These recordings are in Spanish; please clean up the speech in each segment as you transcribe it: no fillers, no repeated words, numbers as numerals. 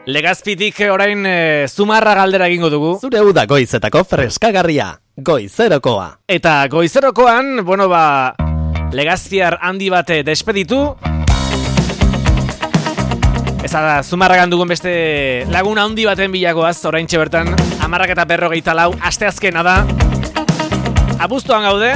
Legazpitik orain Zumarra galdera egingo dugu. Zure uda goizetako freskagarria, goizerokoa. Eta goizerokoan, Legazpiar handi bate despeditu. Ez da, Zumarragan dugun beste lagun handi baten bilagoaz, oraintxe bertan, 10:54, asteazkena da. Abuztuan gaude.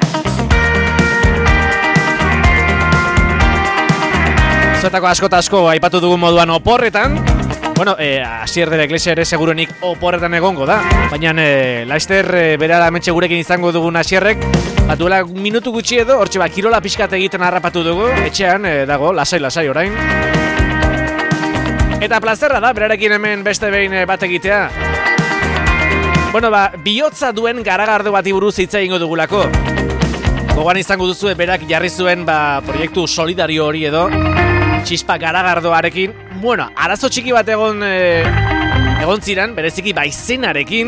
Zuetako asko aipatu dugun moduan oporretan. Asier de la Iglesia ere seguruenik oporretan egongo da. Baina Laister bera ametxe gurekin izango dugun Asierrek, duela minutu gutxi edo, hortxe kirola pixkat egiten harrapatu dugu. Etxean dago, lasai orain. Eta plazerra da, berarekin hemen beste behin bat egitea. Bihotza duen garagardo bati buruz hitz egingo dugulako. Gogoan izango duzue berak jarri zuen proiektu solidario hori edo txispa garagardoarekin. Arazo txiki bat egon ziren, bereziki izenarekin.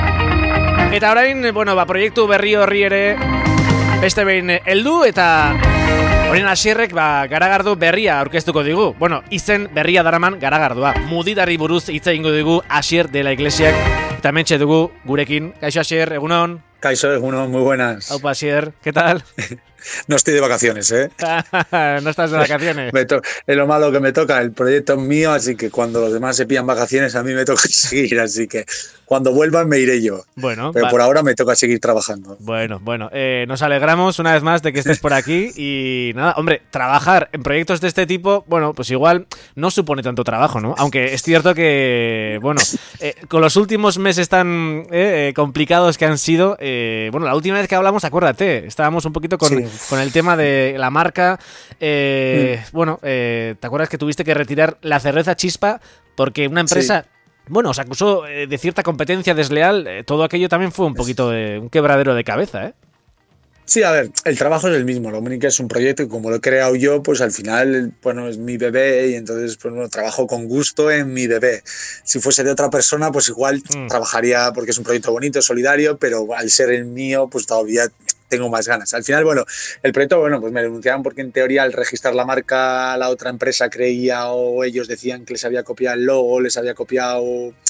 Eta orain, proiektu berri horri ere beste behin heldu eta horien Asierrek garagardo berria aurkeztuko digu. Izen berria daraman garagardoa. Muditari buruz hitz egingo digu Asier de la Iglesiak. Eta mentxe dugu gurekin. Kaixo Asier, egunon. Kaixo, egunon, muy buenas. Aupa Asier, ¿qué tal? No estoy de vacaciones, ¿eh? No estás de vacaciones. Es lo malo que me toca, el proyecto es mío, así que cuando los demás se pillan vacaciones a mí me toca seguir, así que cuando vuelvan me iré yo. Pero por ahora me toca seguir trabajando. Nos alegramos una vez más de que estés por aquí y nada, hombre, trabajar en proyectos de este tipo, pues igual no supone tanto trabajo, ¿no? Aunque es cierto que, con los últimos meses tan complicados que han sido, la última vez que hablamos, acuérdate, estábamos un poquito con el tema de la marca. ¿Te acuerdas que tuviste que retirar la cerveza Chispa porque una empresa... Sí. Os acusó de cierta competencia desleal. Todo aquello también fue un poquito de un quebradero de cabeza, ¿eh? Sí, a ver, el trabajo es el mismo, lo único que es un proyecto y como lo he creado yo, pues al final, es mi bebé y entonces trabajo con gusto en mi bebé. Si fuese de otra persona, pues igual trabajaría porque es un proyecto bonito, solidario, pero al ser el mío, pues todavía tengo más ganas. Al final, el proyecto, pues me denunciaron porque en teoría al registrar la marca la otra empresa creía o ellos decían que les había copiado el logo, les había copiado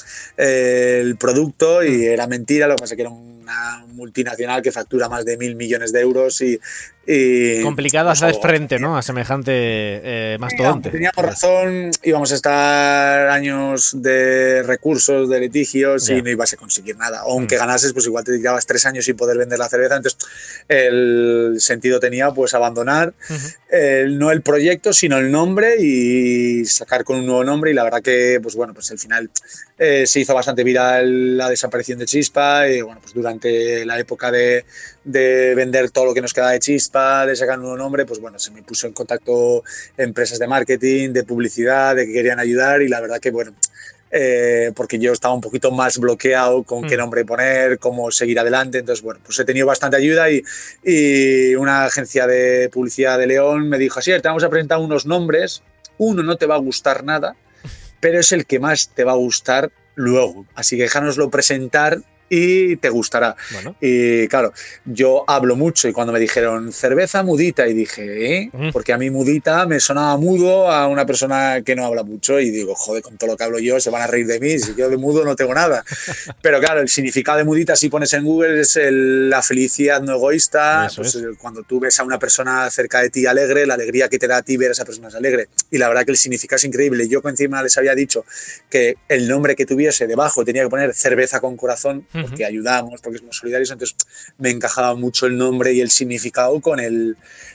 el producto y era mentira, lo que pasa es que era una multinacional que factura más de 1.000 millones de euros y complicado hacer frente, ¿no? A semejante mastodonte. Teníamos razón, íbamos a estar años de recursos, de litigios y no ibas a conseguir nada. O aunque ganases, pues igual te llevabas 3 años sin poder vender la cerveza. Entonces, el sentido tenía pues abandonar no el proyecto, sino el nombre y sacar con un nuevo nombre. Y la verdad que, pues al final se hizo bastante viral la desaparición de Chispa. Y pues durante la época de vender todo lo que nos quedaba de Chispa, de sacar un nuevo nombre, pues se me puso en contacto empresas de marketing, de publicidad, de que querían ayudar y la verdad que porque yo estaba un poquito más bloqueado con qué nombre poner, cómo seguir adelante, entonces he tenido bastante ayuda y una agencia de publicidad de León me dijo, así, te vamos a presentar unos nombres, uno no te va a gustar nada, pero es el que más te va a gustar luego, así que déjanoslo presentar y te gustará. Y claro, yo hablo mucho y cuando me dijeron cerveza mudita y dije, porque a mí mudita me sonaba mudo a una persona que no habla mucho y digo, joder, con todo lo que hablo yo se van a reír de mí, si yo de mudo no tengo nada. Pero claro, el significado de mudita si pones en Google es la felicidad no egoísta, cuando tú ves a una persona cerca de ti alegre, la alegría que te da a ti ver a esa persona es alegre y la verdad que el significado es increíble. Yo encima les había dicho que el nombre que tuviese debajo tenía que poner cerveza con corazón porque ayudamos, porque somos solidarios, entonces me encajaba mucho el nombre y el significado con el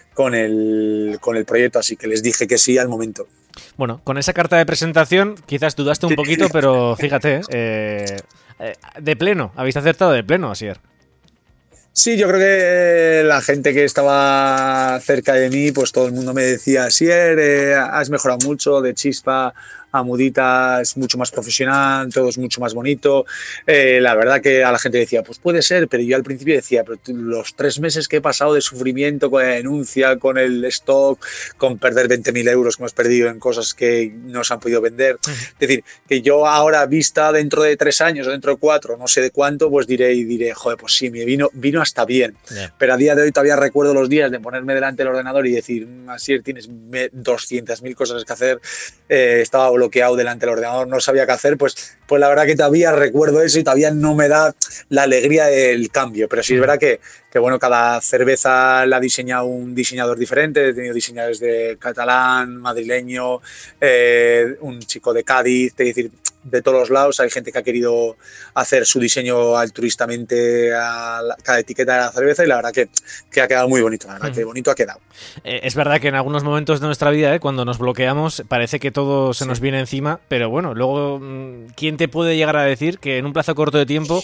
proyecto, así que les dije que sí al momento. Con esa carta de presentación quizás dudaste un poquito, pero fíjate, de pleno, habéis acertado de pleno, Asier. Sí, yo creo que la gente que estaba cerca de mí, pues todo el mundo me decía, Asier, has mejorado mucho de Chispa a Mudita, es mucho más profesional, todo es mucho más bonito. La verdad que a la gente decía, pues puede ser, pero yo al principio decía, pero los 3 meses que he pasado de sufrimiento con la denuncia, con el stock, con perder 20.000 euros que hemos perdido en cosas que no se han podido vender. Es decir, que yo ahora vista dentro de 3 años o dentro de 4, no sé de cuánto, pues diré, joder, pues sí, me vino hasta bien. Pero a día de hoy todavía recuerdo los días de ponerme delante del ordenador y decir, Asier, tienes 200.000 cosas que hacer. Estaba bloqueado delante del ordenador, no sabía qué hacer, pues la verdad que todavía recuerdo eso y todavía no me da la alegría del cambio. Pero sí es verdad que bueno, cada cerveza la ha diseñado un diseñador diferente. He tenido diseñadores de catalán, madrileño, un chico de Cádiz, es decir, de todos los lados. Hay gente que ha querido hacer su diseño altruistamente a cada etiqueta de la cerveza y la verdad que ha quedado muy bonito, la verdad que bonito ha quedado. Es verdad que en algunos momentos de nuestra vida, cuando nos bloqueamos, parece que todo se nos viene encima, pero bueno, luego, ¿quién te puede llegar a decir que en un plazo corto de tiempo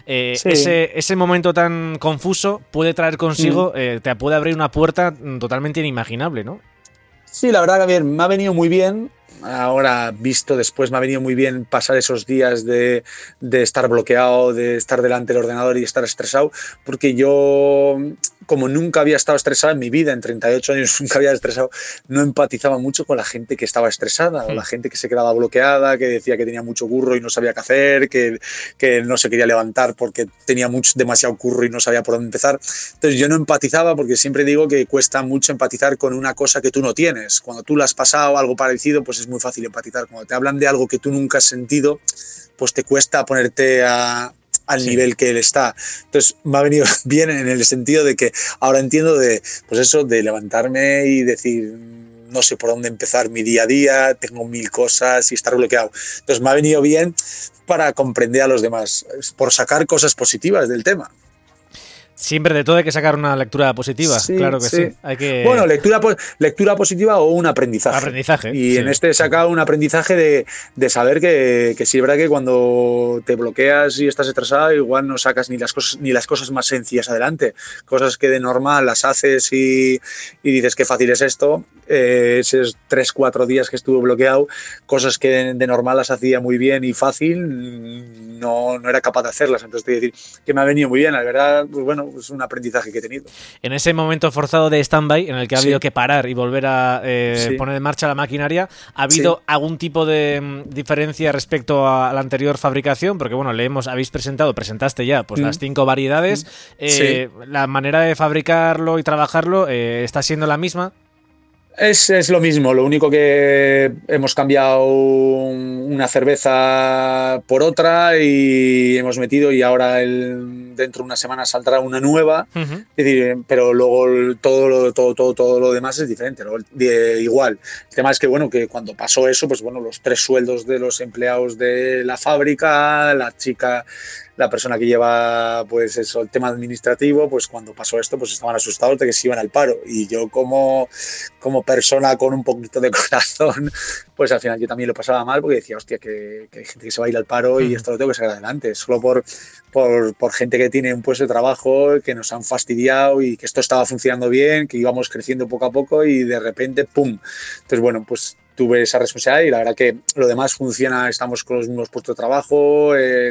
ese momento tan confuso puede traer consigo, te puede abrir una puerta totalmente inimaginable, ¿no? Sí, la verdad que bien, me ha venido muy bien. Ahora, visto después, me ha venido muy bien pasar esos días de estar bloqueado, de estar delante del ordenador y estar estresado, porque yo, como nunca había estado estresado en mi vida, en 38 años nunca había estresado, no empatizaba mucho con la gente que estaba estresada, o la gente que se quedaba bloqueada, que decía que tenía mucho curro y no sabía qué hacer, que no se quería levantar porque tenía demasiado curro y no sabía por dónde empezar. Entonces yo no empatizaba, porque siempre digo que cuesta mucho empatizar con una cosa que tú no tienes. Cuando tú la has pasado, algo parecido, pues es muy fácil empatizar. Cuando te hablan de algo que tú nunca has sentido, pues te cuesta ponerte al nivel que él está. Entonces me ha venido bien en el sentido de que ahora entiendo de levantarme y decir, no sé por dónde empezar mi día a día, tengo 1000 cosas y estar bloqueado. Entonces me ha venido bien para comprender a los demás, por sacar cosas positivas del tema. Siempre de todo hay que sacar una lectura positiva, sí, claro que sí. Hay que... Bueno, lectura positiva o un aprendizaje. Aprendizaje. Y en este he sacado un aprendizaje de saber que sí es verdad que cuando te bloqueas y estás estresado, igual no sacas ni las cosas más sencillas adelante. Cosas que de normal las haces y dices qué fácil es esto. Esos 3-4 días que estuve bloqueado, cosas que de normal las hacía muy bien y fácil, no era capaz de hacerlas. Entonces te voy a decir que me ha venido muy bien, la verdad, pues bueno, es un aprendizaje que he tenido. En ese momento forzado de stand-by, en el que ha habido que parar y volver a poner en marcha la maquinaria, ¿ha habido algún tipo de diferencia respecto a la anterior fabricación? Porque bueno, presentaste ya pues las 5 variedades. ¿La manera de fabricarlo y trabajarlo está siendo la misma? Es lo mismo, lo único que hemos cambiado una cerveza por otra y hemos metido, y ahora dentro de una semana saldrá una nueva. Es decir, pero luego todo lo demás es diferente, ¿no? Igual. El tema es que bueno, que cuando pasó eso, pues bueno, los 3 sueldos de los empleados de la fábrica, la persona que lleva pues eso, el tema administrativo, pues cuando pasó esto pues estaban asustados de que se iban al paro, y yo como persona con un poquito de corazón, pues al final yo también lo pasaba mal, porque decía, hostia, que hay gente que se va a ir al paro y esto lo tengo que sacar adelante, solo por gente que tiene un puesto de trabajo, que nos han fastidiado y que esto estaba funcionando bien, que íbamos creciendo poco a poco y de repente ¡pum! Entonces bueno, pues tuve esa responsabilidad y la verdad que lo demás funciona, estamos con los mismos puestos de trabajo,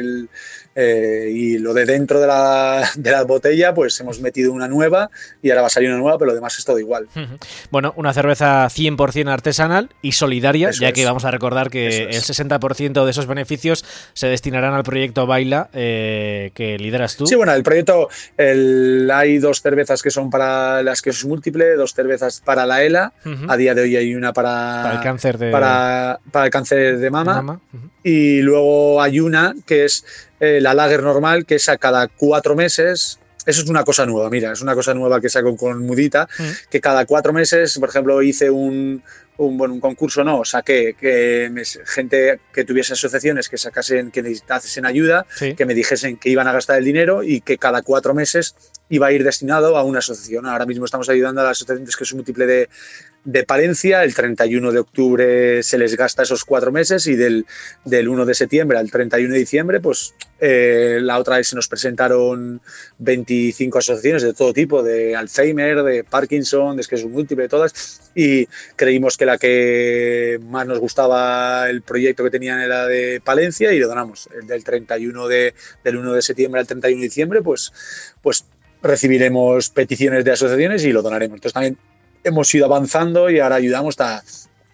y lo de dentro de la botella pues hemos metido una nueva y ahora va a salir una nueva, pero lo demás es todo igual. Bueno, una cerveza 100% artesanal y solidaria, eso ya que vamos a recordar que el 60% de esos beneficios se destinarán al proyecto Baila, que lideras tú. Sí, bueno, el proyecto, hay 2 cervezas que son para la esclerosis múltiple, 2 cervezas para la ELA, a día de hoy hay una para el cáncer de mama. Y luego hay una que es la lager normal, que es a cada 4 meses. Eso es una cosa nueva, mira, es una cosa nueva que saco con Mudita, que cada 4 meses, por ejemplo, hice un concurso, saqué que gente que tuviese asociaciones que necesitasen ayuda, que me dijesen que iban a gastar el dinero y que cada 4 meses iba a ir destinado a una asociación. Ahora mismo estamos ayudando a la asociación de esclerosis múltiple de Palencia. El 31 de octubre se les gasta esos 4 meses y del 1 de septiembre al 31 de diciembre, pues la otra vez se nos presentaron 25 asociaciones de todo tipo, de Alzheimer, de Parkinson, de esclerosis múltiple, todas, y creímos que la que más nos gustaba el proyecto que tenían era de Palencia y lo donamos. El del 1 de septiembre al 31 de diciembre, pues recibiremos peticiones de asociaciones y lo donaremos. Entonces también hemos ido avanzando y ahora ayudamos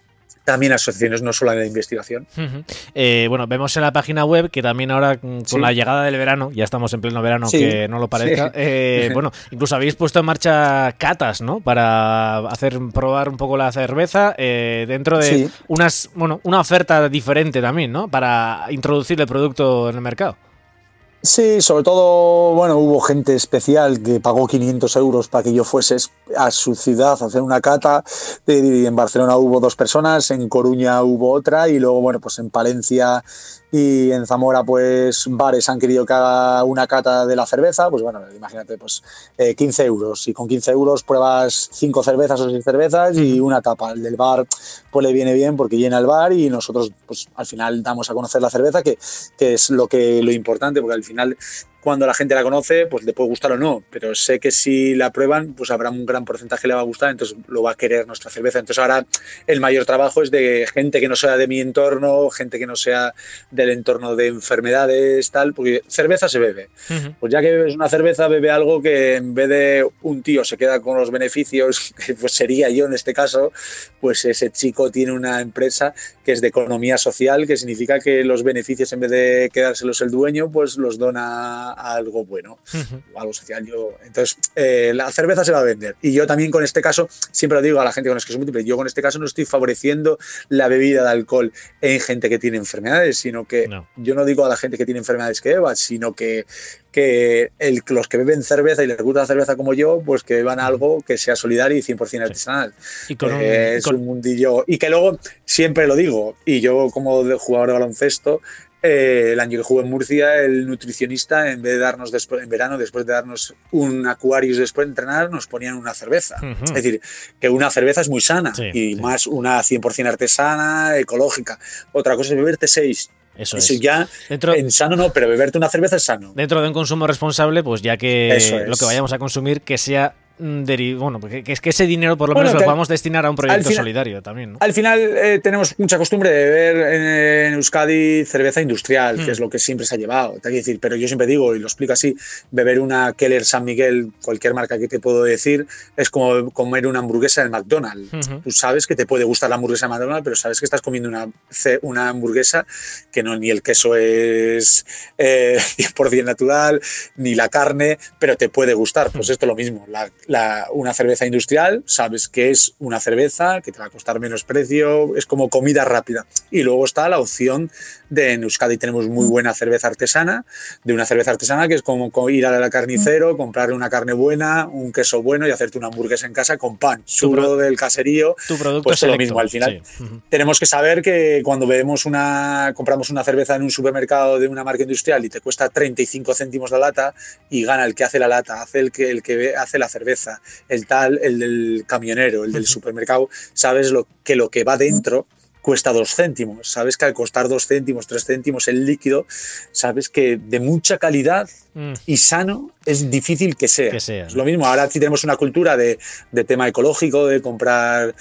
también asociaciones, no solo de investigación. Bueno, vemos en la página web que también ahora con la llegada del verano, ya estamos en pleno verano, que no lo parezca, bueno, incluso habéis puesto en marcha catas, ¿no? Para hacer probar un poco la cerveza dentro de una oferta diferente también, ¿no? Para introducir el producto en el mercado. Sí, sobre todo, bueno, hubo gente especial que pagó 500 euros para que yo fuese a su ciudad a hacer una cata. En Barcelona hubo 2 personas, en Coruña hubo otra y luego, bueno, pues en Palencia y en Zamora, pues bares han querido que haga una cata de la cerveza. Pues bueno, imagínate, pues 15 euros. Y con 15 euros pruebas 5 cervezas o 6 cervezas y una tapa. El del bar pues le viene bien porque llena el bar y nosotros pues al final damos a conocer la cerveza, que es lo importante, porque al final cuando la gente la conoce, pues le puede gustar o no, pero sé que si la prueban, pues habrá un gran porcentaje que le va a gustar, entonces lo va a querer nuestra cerveza. Entonces ahora el mayor trabajo es de gente que no sea de mi entorno, gente que no sea del entorno de enfermedades, tal, porque cerveza se bebe. Pues ya que bebes una cerveza, bebe algo que en vez de un tío se queda con los beneficios, que pues sería yo en este caso, pues ese chico tiene una empresa que es de economía social, que significa que los beneficios, en vez de quedárselos el dueño, pues los dona a algo bueno, o algo social. Entonces, la cerveza se va a vender. Y yo también con este caso, siempre lo digo a la gente con esclerosis múltiple, yo con este caso no estoy favoreciendo la bebida de alcohol en gente que tiene enfermedades, sino que yo no digo a la gente que tiene enfermedades que beba, sino que los que beben cerveza y les gusta la cerveza como yo, pues que beban algo que sea solidario y 100% artesanal. Y es un mundillo. Y que luego, siempre lo digo, y yo como jugador de baloncesto, el año que jugué en Murcia, el nutricionista, en vez de darnos en verano, después de darnos un Aquarius después de entrenar, nos ponían una cerveza. Es decir, que una cerveza es muy sana más una 100% artesana, ecológica. Otra cosa es beberte 6. Eso ya en sano no, pero beberte una cerveza es sano. Dentro de un consumo responsable, pues ya que lo que vayamos a consumir que sea bueno, porque es que ese dinero por lo menos lo podamos destinar a un proyecto solidario también, ¿no? Al final tenemos mucha costumbre de beber en Euskadi cerveza industrial, que es lo que siempre se ha llevado. Te decir, pero yo siempre digo, y lo explico así, beber una Keller San Miguel, cualquier marca que te puedo decir, es como comer una hamburguesa del McDonald's. Tú sabes que te puede gustar la hamburguesa del McDonald's, pero sabes que estás comiendo una hamburguesa que no, ni el queso es 100% natural, ni la carne, pero te puede gustar. Pues esto es lo mismo. Una cerveza industrial, sabes que es una cerveza que te va a costar menos precio, es como comida rápida. Y luego está la opción en Euskadi tenemos muy buena cerveza artesana, que es como ir al carnicero, comprarle una carne buena, un queso bueno y hacerte una hamburguesa en casa con pan, churro del caserío. Tu producto pues es lo mismo al final. Tenemos que saber que cuando compramos una cerveza en un supermercado de una marca industrial y te cuesta 35 céntimos la lata y gana el que hace la lata, hace el que hace la cerveza, el del camionero, el del supermercado, sabes lo que va dentro cuesta 2 céntimos. Sabes que al costar 2 céntimos, 3 céntimos el líquido, sabes que de mucha calidad y sano es difícil que sea. Es lo mismo, ahora sí tenemos una cultura de tema ecológico, de comprar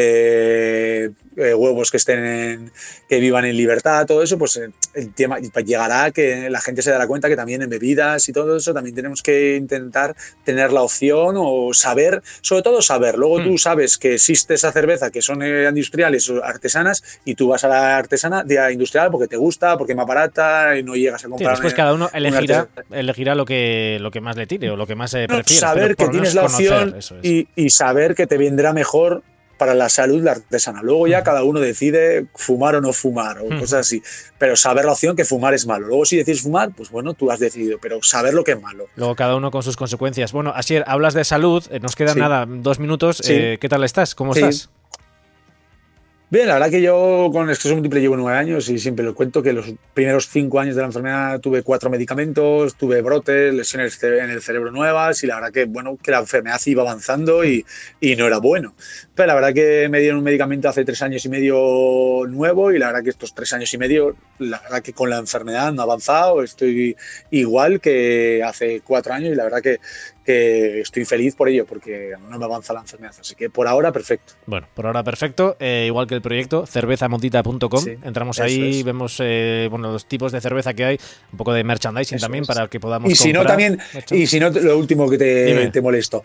huevos que vivan en libertad, todo eso, pues el tema llegará que la gente se dará cuenta que también en bebidas y todo eso también tenemos que intentar tener la opción o saber, sobre todo saber. Luego tú sabes que existe esa cerveza que son industriales o artesanas y tú vas a la artesana de industrial porque te gusta, porque es más barata y no llegas a comprar. Después cada uno elegirá lo que más le tire o lo que más prefiera. Saber que tienes la opción y saber que te vendrá mejor para la salud la artesana. Luego ya cada uno decide fumar o no fumar o cosas así. Pero saber la opción que fumar es malo. Luego si decides fumar, pues bueno, tú has decidido, pero saber lo que es malo. Luego cada uno con sus consecuencias. Bueno, Asier, hablas de salud, nos quedan nada, 2 minutos. ¿Qué tal estás? ¿Cómo estás? Bien, la verdad que yo con esclerosis múltiple llevo 9 años y siempre lo cuento que los primeros 5 años de la enfermedad tuve 4 medicamentos, tuve brotes, lesiones en el cerebro nuevas y la verdad que, bueno, que la enfermedad iba avanzando y no era bueno. Pero la verdad que me dieron un medicamento hace 3 años y medio nuevo y la verdad que estos 3 años y medio, la verdad que con la enfermedad no ha avanzado, estoy igual que hace 4 años y la verdad que que estoy feliz por ello, porque no me avanza la enfermedad. Así que por ahora, perfecto. Bueno, por ahora perfecto. Igual que el proyecto, cervezamondita.com. Sí, entramos ahí, vemos los tipos de cerveza que hay, un poco de merchandising también para que podamos y si comprar. No, también, y si no, lo último que te molesto,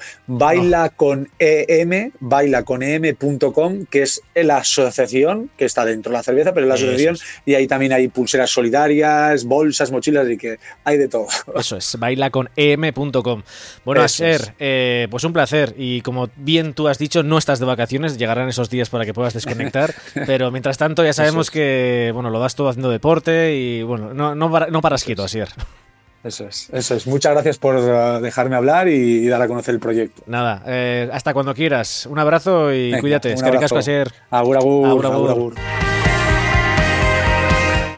bailaconem.com, que es la asociación que está dentro de la cerveza, pero es la asociación, y ahí también hay pulseras solidarias, bolsas, mochilas, y que hay de todo. Eso es, bailaconem.com. Bueno, Asier, pues un placer, y como bien tú has dicho, no estás de vacaciones, llegarán esos días para que puedas desconectar, pero mientras tanto ya sabemos que lo das todo haciendo deporte y no paras quieto, Asier. Eso es. Muchas gracias por dejarme hablar y dar a conocer el proyecto. Nada, hasta cuando quieras. Un abrazo y cuídate. Un abrazo. Asier. Agur, agur.